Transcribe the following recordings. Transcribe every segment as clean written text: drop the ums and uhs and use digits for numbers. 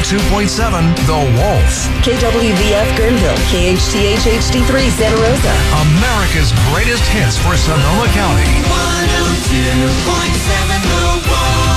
102.7 The Wolf. KWVF Guerneville, KHTH HD3 Santa Rosa. America's greatest hits for Sonoma County. 102.7 The Wolf.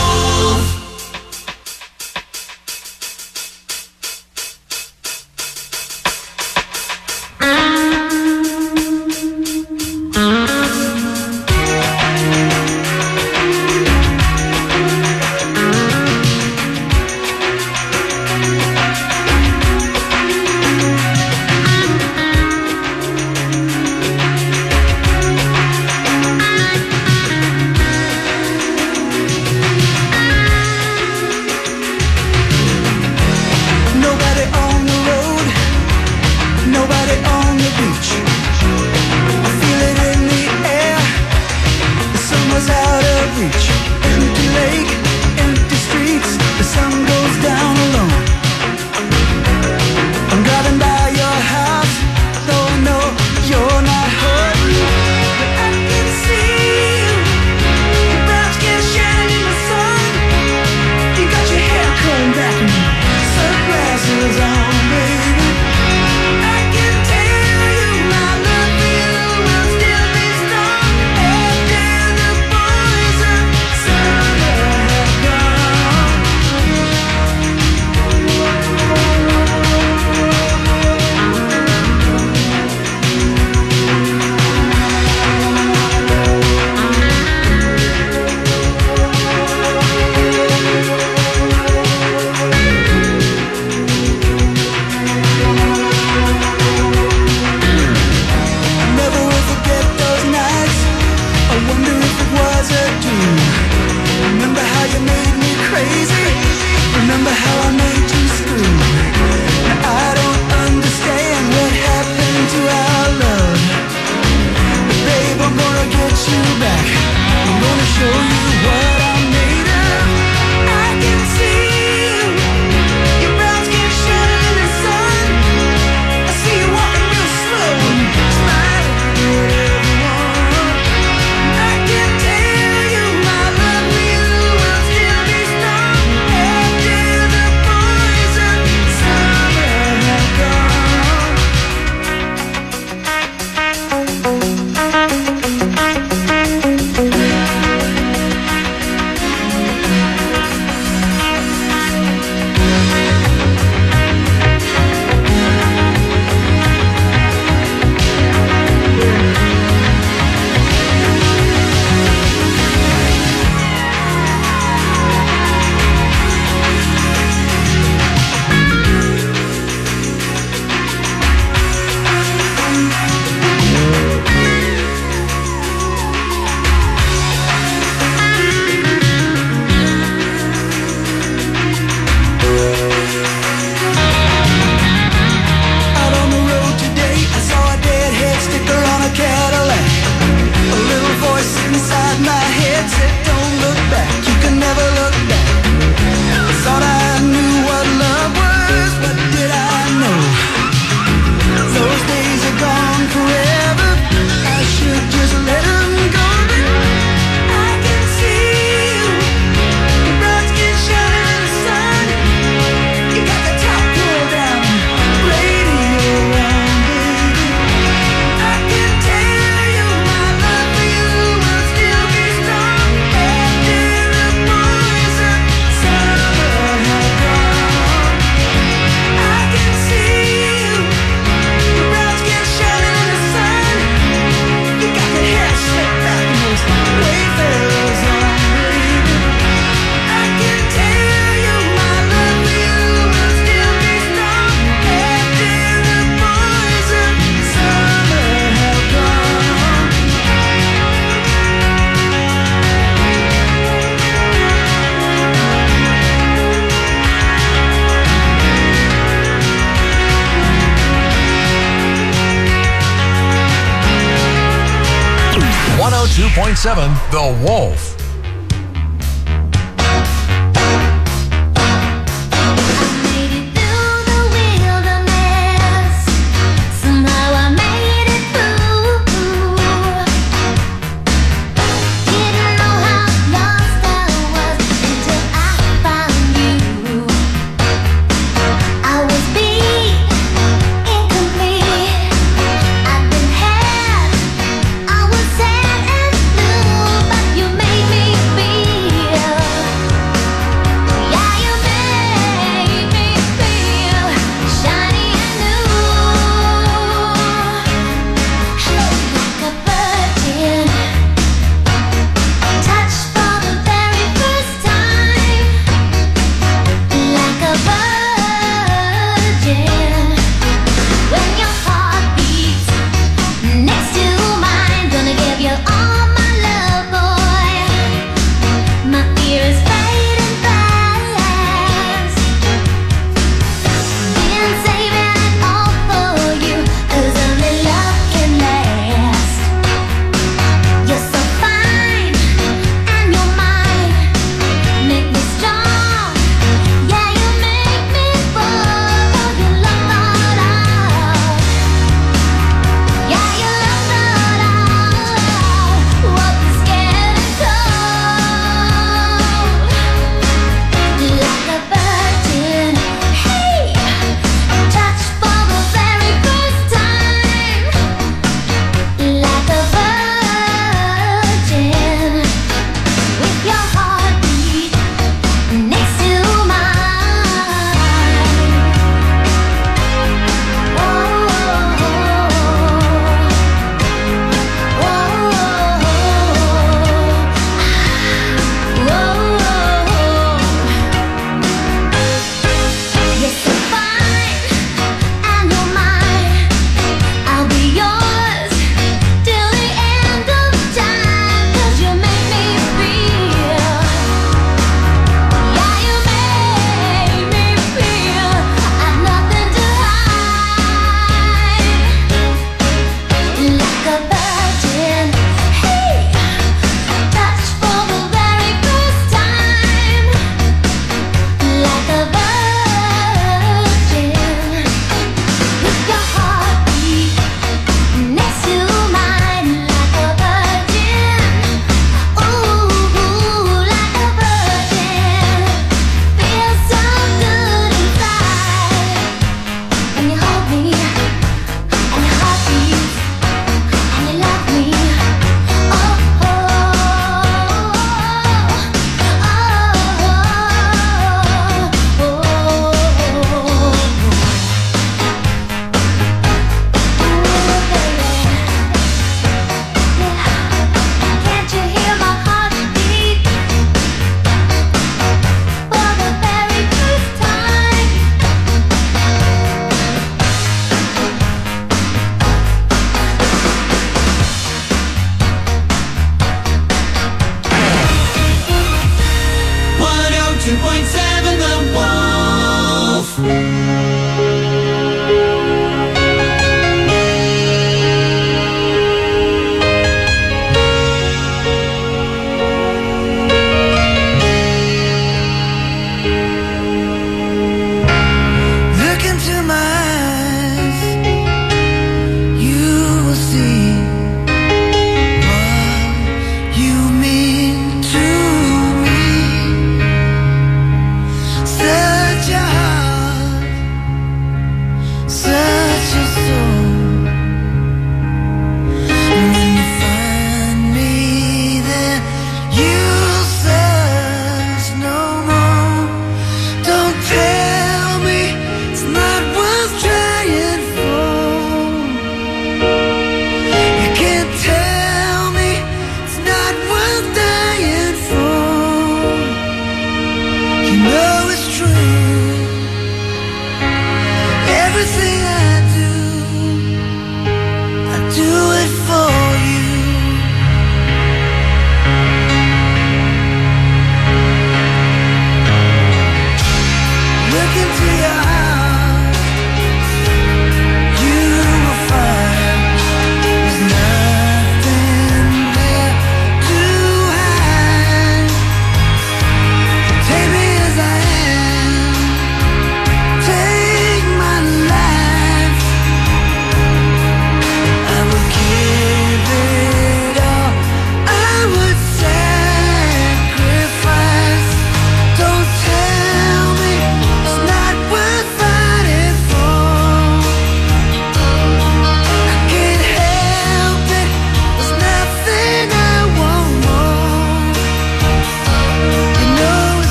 The Wolf.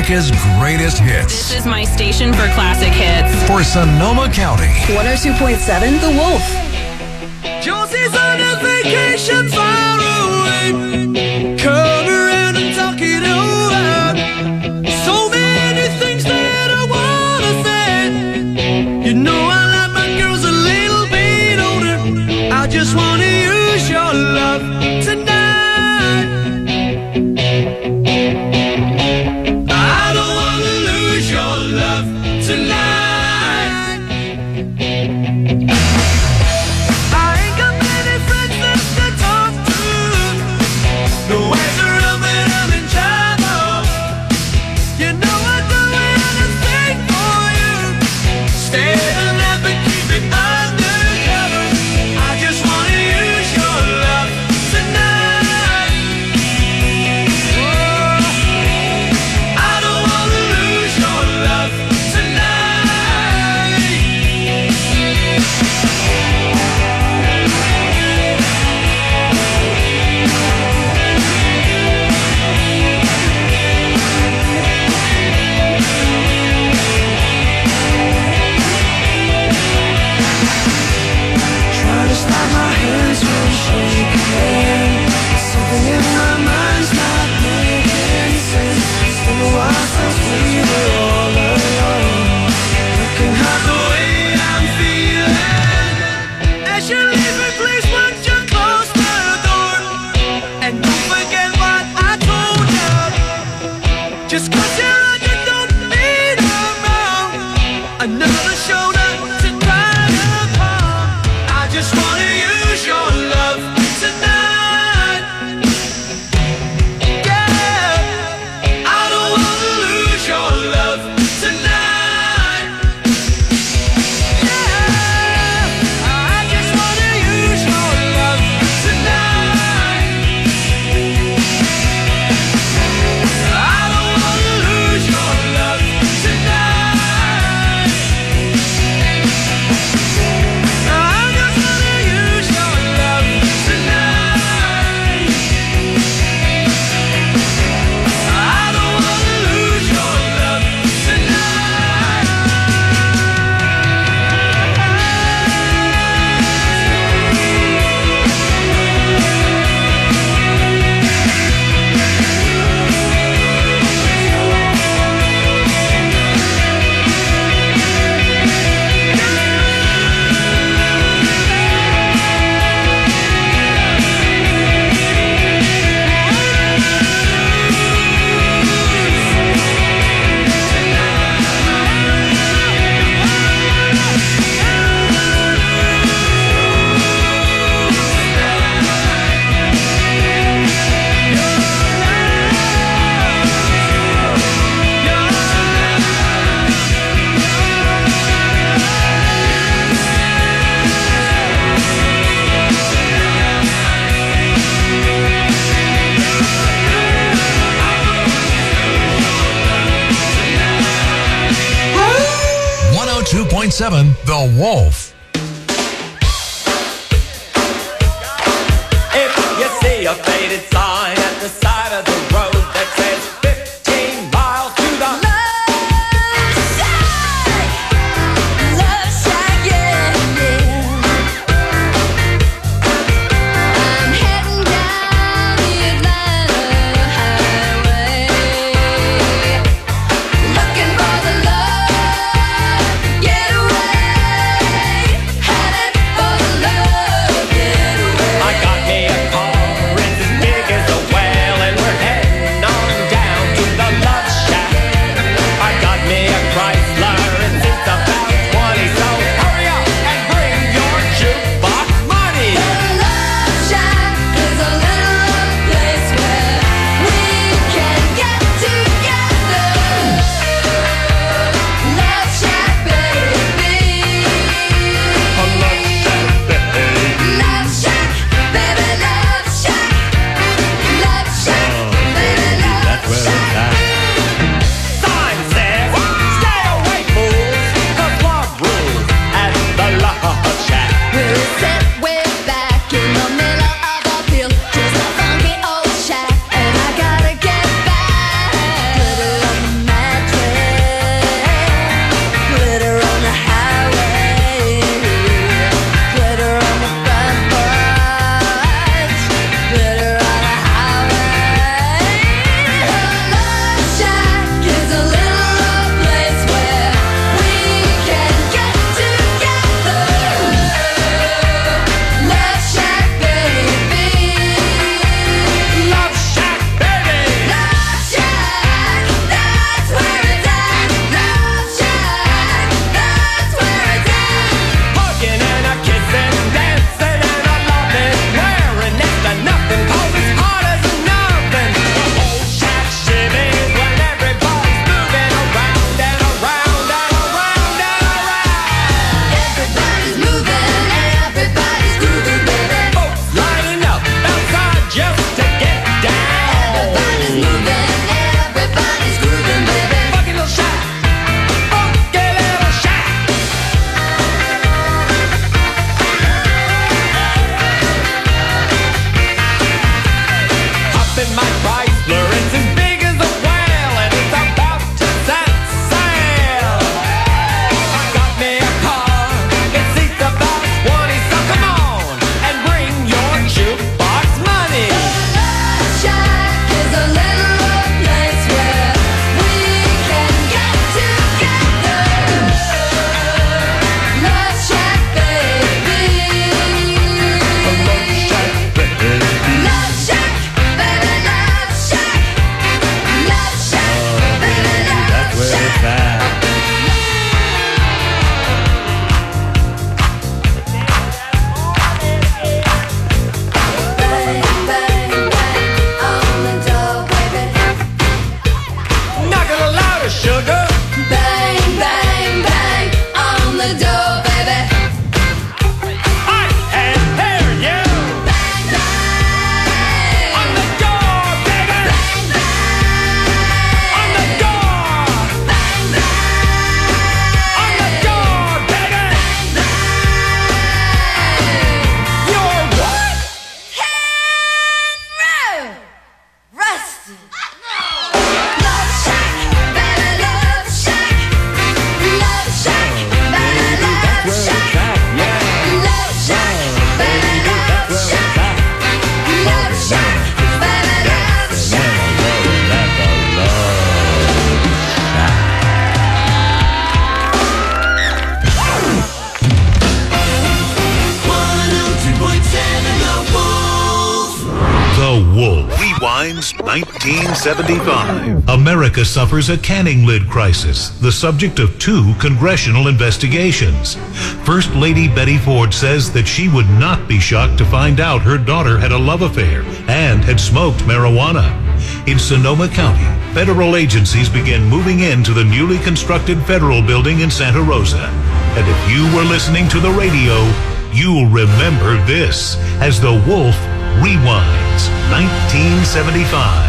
America's greatest hits. This is my station for classic hits. For Sonoma County. 102.7 The Wolf. Josie's on a vacation far away. Come around and talk it over. So many things that I wanna say. You know I like my girls a little bit older. I just wanna use your love tonight. I don't wanna lose your love tonight. The Wolf. If you see a faded sign at the side of the road that says 15 miles to the Love shack, yeah, yeah. I'm heading down the Atlanta highway, looking for the love getaway. Rewinds 1975. America suffers a canning lid crisis, the subject of 2 congressional investigations. First Lady Betty Ford says that she would not be shocked to find out her daughter had a love affair and had smoked marijuana. In Sonoma County, federal agencies began moving into the newly constructed federal building in Santa Rosa. And if you were listening to the radio, you'll remember this as The Wolf Rewinds 1975.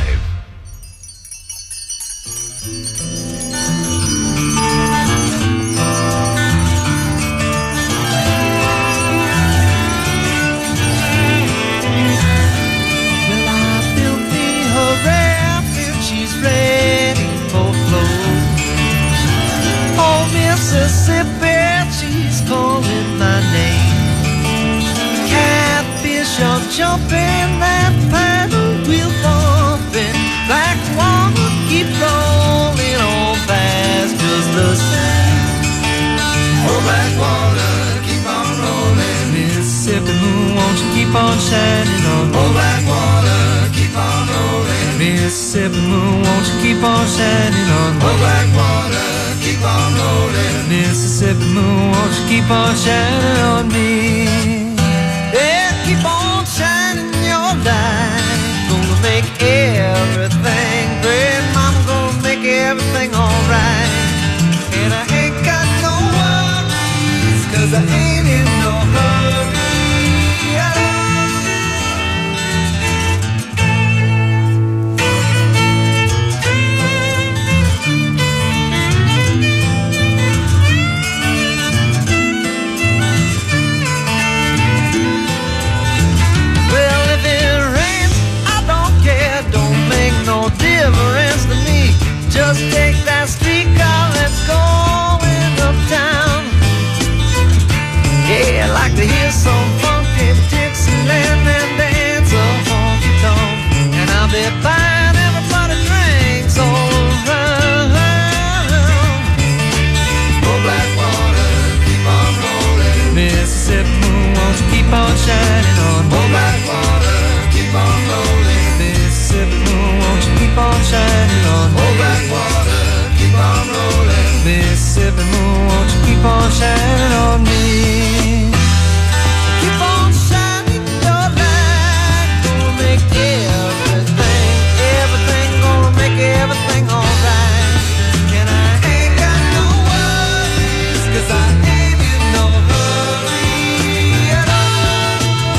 Mississippi, she's calling my name. Catfish are jumping, that paddle wheel bumping. Black water keep rolling on fast, just the same. Oh, black water keep on rolling. Mississippi moon, won't you keep on shining on me? Oh, black water keep on rolling. Mississippi moon, won't you keep on shining on me? Oh, black water keep on rolling. Mississippi moon, won't you keep on shining on me? Yeah, keep on shining your light. Gonna make everything great. Mama gonna make everything alright. And I ain't got no worries, 'cause I ain't in no hurry. Just take that streetcar, let's go uptown. Yeah, I like to hear some funky Dixieland and dance a honky tonk. And I'll be buying everybody drinks all around. Oh, black water, keep on rolling. Mississippi moon, won't you keep on shining on me? Oh, black water, keep on rolling. Mississippi moon, won't you keep on shining on me? Oh, black water, keep on rolling. Mississippi moon, won't you keep on shining on me? Keep on shining your light. Gonna make everything, gonna make everything alright. And I ain't got no worries, 'cause I ain't in no hurry at all.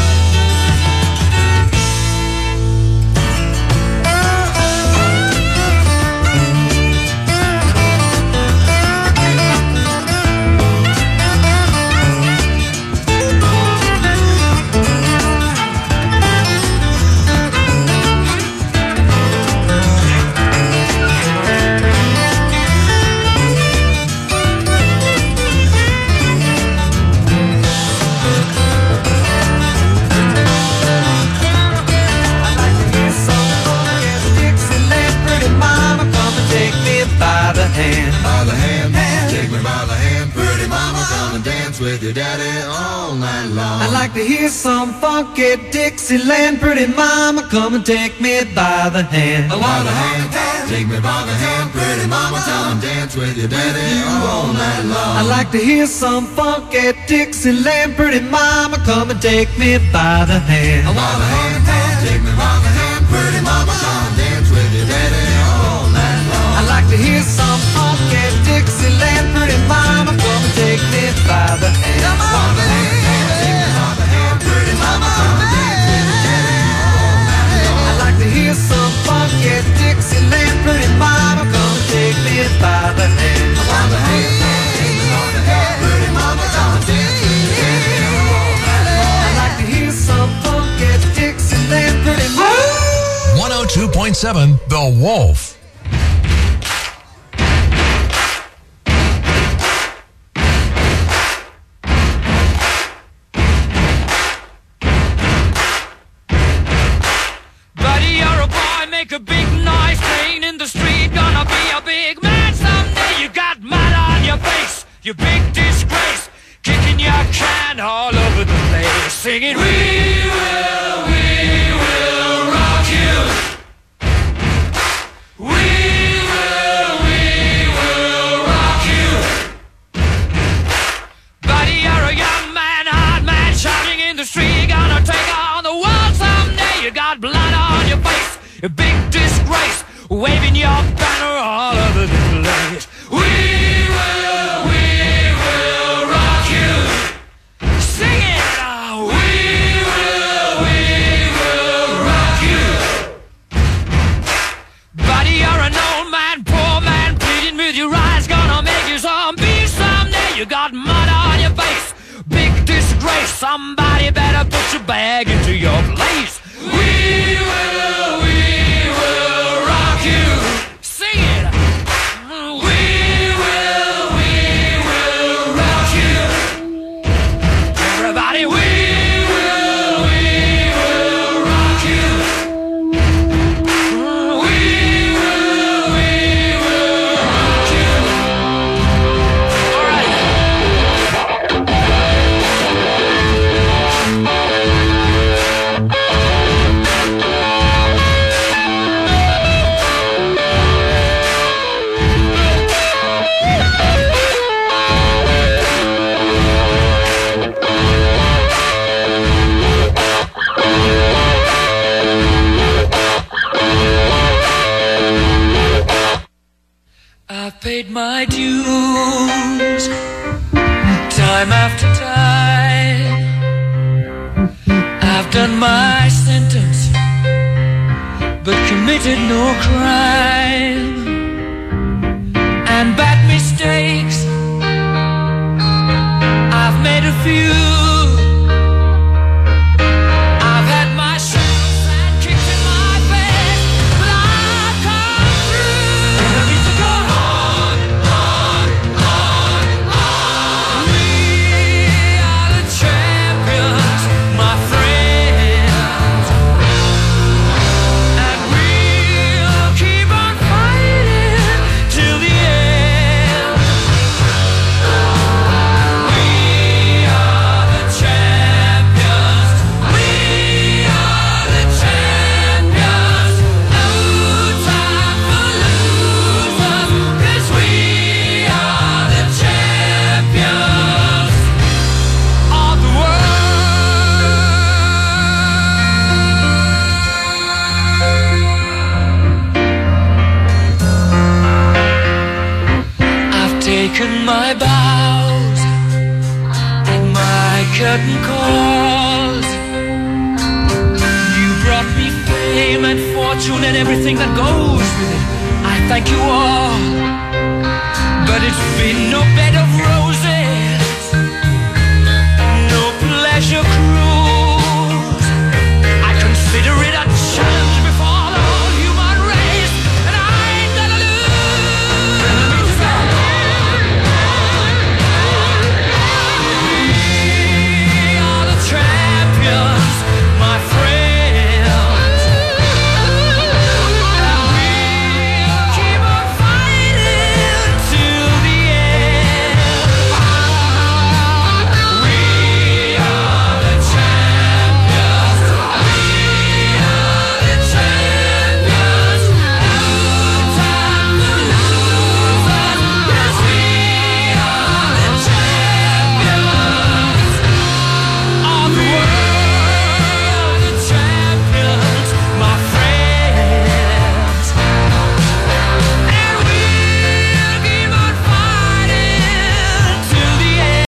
With your daddy all night long. I'd like to hear some funky Dixieland. Pretty mama, come and take me by the hand. By the hand, take me by the hand. Pretty mama, come and dance with your daddy all night long. I'd like to hear some funky Dixieland. Pretty mama, come and take me by the hand. By the hand, take me by the hand. Pretty mama, come and dance with your daddy all night long. I'd like to hear some funky Dixieland. Pretty mama, come and take me by the hand. Come on, baby. Take me by the hand. Pretty mama, come and dance with your daddy all night long. I'd like to hear some funky Dixieland. Pretty mama, come and take me by the hand. By the hand, take me by the hand. Pretty mama, come and dance with your daddy all night long. I'd like to hear some funky Dixieland. Pretty mama. 102.7 The Wolf. Make a big noise playing in the street. Gonna be a big man someday. You got mud on your face, you big disgrace. Kicking your can all over the place, singing, we will rock you. a big disgrace, waving your banner all over the place. We will rock you. Sing it! We will rock you. Buddy, you're an old man, poor man, pleading with your eyes, gonna make you zombie someday. You got mud on your face, big disgrace. Somebody better put your bag into your place. We will rock you. Sing it. We will rock you. Everybody, we will rock you. We will rock you. All right. I've paid my dues time after time. I've done my sentence but committed no crime. And bad mistakes I've made a few. I've had my shots and kicks in my face, but I've come through. The beats are going on. We are the champions, my friends, and we'll keep on fighting till the end. We are the champions. We are the champions. No time for losers, 'cause we are the champions of the world. I've taken my bows and my curtain calls. You brought me fame and fortune and everything that goes with it. I thank you all, but it's been no bed of roses.